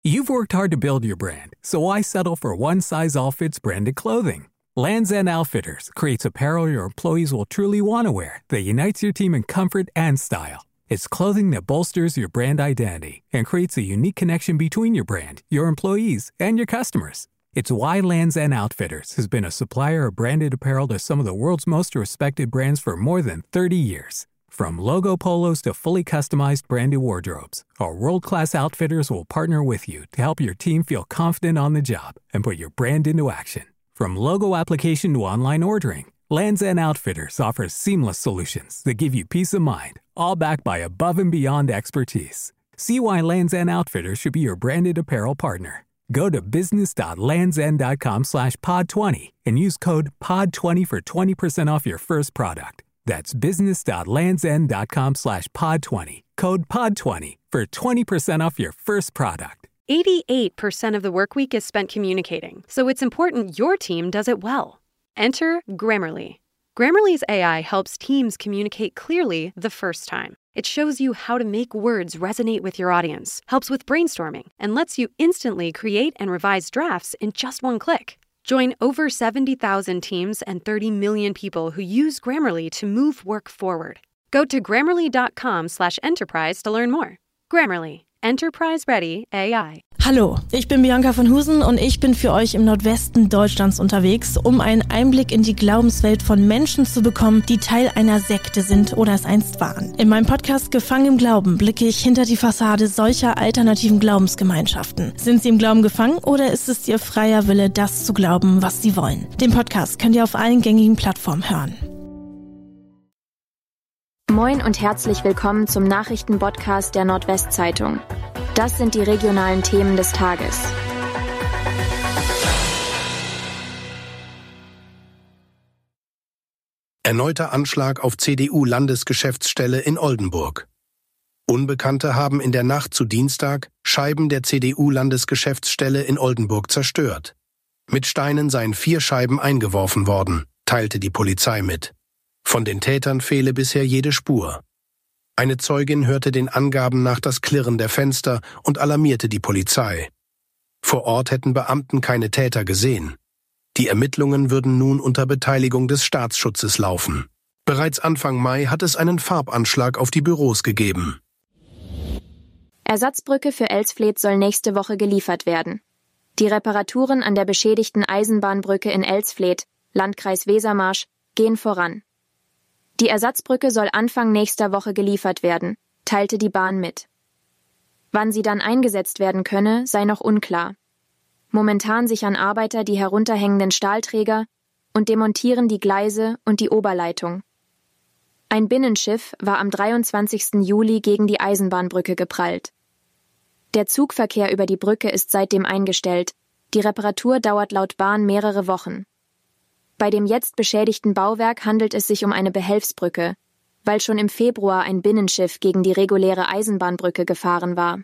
You've worked hard to build your brand, so why settle for one-size-all-fits branded clothing? Lands' End Outfitters creates apparel your employees will truly want to wear that unites your team in comfort and style. It's clothing that bolsters your brand identity and creates a unique connection between your brand, your employees, and your customers. It's why Lands' End Outfitters has been a supplier of branded apparel to some of the world's most respected brands for more than 30 years. From logo polos to fully customized branded wardrobes, our world-class outfitters will partner with you to help your team feel confident on the job and put your brand into action. From logo application to online ordering, Lands' End Outfitters offers seamless solutions that give you peace of mind, all backed by above-and-beyond expertise. See why Lands' End Outfitters should be your branded apparel partner. Go to business.landsend.com/pod20 and use code POD20 for 20% off your first product. That's business.landsend.com/pod20. Code POD20 for 20% off your first product. 88% of the work week is spent communicating, so it's important your team does it well. Enter Grammarly. Grammarly's AI helps teams communicate clearly the first time. It shows you how to make words resonate with your audience, helps with brainstorming, and lets you instantly create and revise drafts in just one click. Join over 70,000 teams and 30 million people who use Grammarly to move work forward. Go to grammarly.com/enterprise to learn more. Grammarly. Enterprise-ready AI. Hallo, ich bin Bianca von Husen und ich bin für euch im Nordwesten Deutschlands unterwegs, um einen Einblick in die Glaubenswelt von Menschen zu bekommen, die Teil einer Sekte sind oder es einst waren. In meinem Podcast Gefangen im Glauben blicke ich hinter die Fassade solcher alternativen Glaubensgemeinschaften. Sind sie im Glauben gefangen oder ist es ihr freier Wille, das zu glauben, was sie wollen? Den Podcast könnt ihr auf allen gängigen Plattformen hören. Moin und herzlich willkommen zum Nachrichtenpodcast der Nordwestzeitung. Das sind die regionalen Themen des Tages. Erneuter Anschlag auf CDU-Landesgeschäftsstelle in Oldenburg. Unbekannte haben in der Nacht zu Dienstag Scheiben der CDU-Landesgeschäftsstelle in Oldenburg zerstört. Mit Steinen seien 4 Scheiben eingeworfen worden, teilte die Polizei mit. Von den Tätern fehle bisher jede Spur. Eine Zeugin hörte den Angaben nach das Klirren der Fenster und alarmierte die Polizei. Vor Ort hätten Beamten keine Täter gesehen. Die Ermittlungen würden nun unter Beteiligung des Staatsschutzes laufen. Bereits Anfang Mai hat es einen Farbanschlag auf die Büros gegeben. Ersatzbrücke für Elsfleth soll nächste Woche geliefert werden. Die Reparaturen an der beschädigten Eisenbahnbrücke in Elsfleth, Landkreis Wesermarsch, gehen voran. Die Ersatzbrücke soll Anfang nächster Woche geliefert werden, teilte die Bahn mit. Wann sie dann eingesetzt werden könne, sei noch unklar. Momentan sichern Arbeiter die herunterhängenden Stahlträger und demontieren die Gleise und die Oberleitung. Ein Binnenschiff war am 23. Juli gegen die Eisenbahnbrücke geprallt. Der Zugverkehr über die Brücke ist seitdem eingestellt. Die Reparatur dauert laut Bahn mehrere Wochen. Bei dem jetzt beschädigten Bauwerk handelt es sich um eine Behelfsbrücke, weil schon im Februar ein Binnenschiff gegen die reguläre Eisenbahnbrücke gefahren war.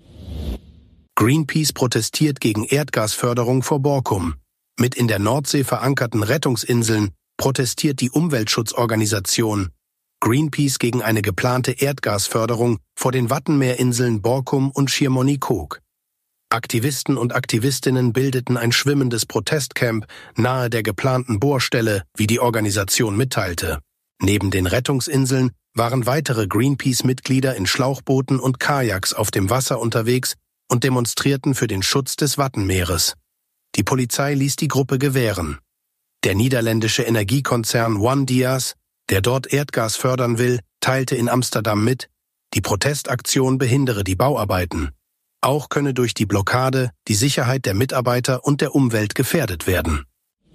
Greenpeace protestiert gegen Erdgasförderung vor Borkum. Mit in der Nordsee verankerten Rettungsinseln protestiert die Umweltschutzorganisation Greenpeace gegen eine geplante Erdgasförderung vor den Wattenmeerinseln Borkum und Schiermonnikoog. Aktivisten und Aktivistinnen bildeten ein schwimmendes Protestcamp nahe der geplanten Bohrstelle, wie die Organisation mitteilte. Neben den Rettungsinseln waren weitere Greenpeace-Mitglieder in Schlauchbooten und Kajaks auf dem Wasser unterwegs und demonstrierten für den Schutz des Wattenmeeres. Die Polizei ließ die Gruppe gewähren. Der niederländische Energiekonzern OneDias, der dort Erdgas fördern will, teilte in Amsterdam mit, die Protestaktion behindere die Bauarbeiten. Auch könne durch die Blockade die Sicherheit der Mitarbeiter und der Umwelt gefährdet werden.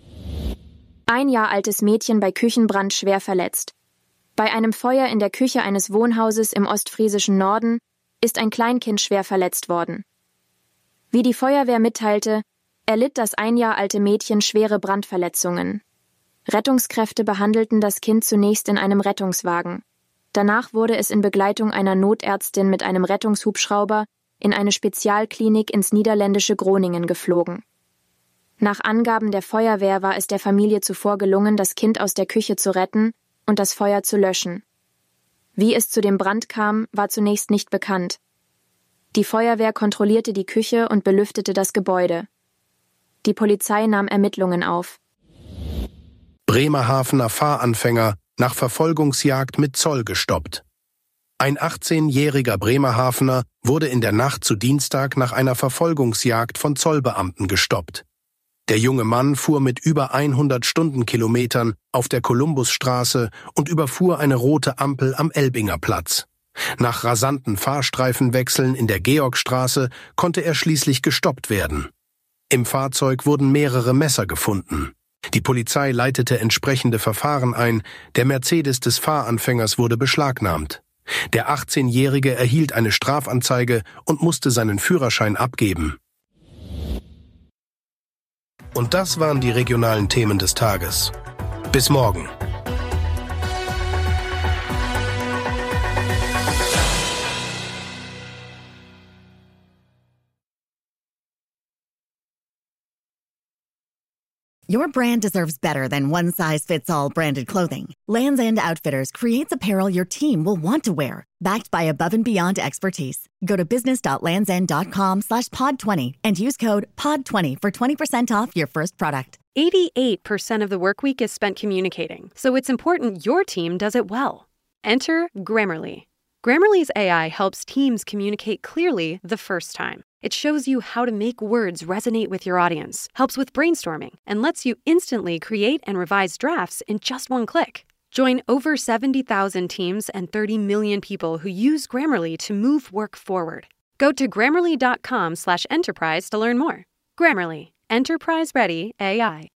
1 Jahr altes Mädchen bei Küchenbrand schwer verletzt. Bei einem Feuer in der Küche eines Wohnhauses im ostfriesischen Norden ist ein Kleinkind schwer verletzt worden. Wie die Feuerwehr mitteilte, erlitt das 1 Jahr alte Mädchen schwere Brandverletzungen. Rettungskräfte behandelten das Kind zunächst in einem Rettungswagen. Danach wurde es in Begleitung einer Notärztin mit einem Rettungshubschrauber in eine Spezialklinik ins niederländische Groningen geflogen. Nach Angaben der Feuerwehr war es der Familie zuvor gelungen, das Kind aus der Küche zu retten und das Feuer zu löschen. Wie es zu dem Brand kam, war zunächst nicht bekannt. Die Feuerwehr kontrollierte die Küche und belüftete das Gebäude. Die Polizei nahm Ermittlungen auf. Bremerhavener Fahranfänger nach Verfolgungsjagd mit Zoll gestoppt. Ein 18-jähriger Bremerhavener wurde in der Nacht zu Dienstag nach einer Verfolgungsjagd von Zollbeamten gestoppt. Der junge Mann fuhr mit über 100 Stundenkilometern auf der Kolumbusstraße und überfuhr eine rote Ampel am Elbinger Platz. Nach rasanten Fahrstreifenwechseln in der Georgstraße konnte er schließlich gestoppt werden. Im Fahrzeug wurden mehrere Messer gefunden. Die Polizei leitete entsprechende Verfahren ein, der Mercedes des Fahranfängers wurde beschlagnahmt. Der 18-Jährige erhielt eine Strafanzeige und musste seinen Führerschein abgeben. Und das waren die regionalen Themen des Tages. Bis morgen. Your brand deserves better than one-size-fits-all branded clothing. Lands' End Outfitters creates apparel your team will want to wear, backed by above-and-beyond expertise. Go to business.landsend.com/pod20 and use code POD20 for 20% off your first product. 88% of the work week is spent communicating, so it's important your team does it well. Enter Grammarly. Grammarly's AI helps teams communicate clearly the first time. It shows you how to make words resonate with your audience, helps with brainstorming, and lets you instantly create and revise drafts in just one click. Join over 70,000 teams and 30 million people who use Grammarly to move work forward. Go to Grammarly.com/enterprise to learn more. Grammarly. Enterprise-ready AI.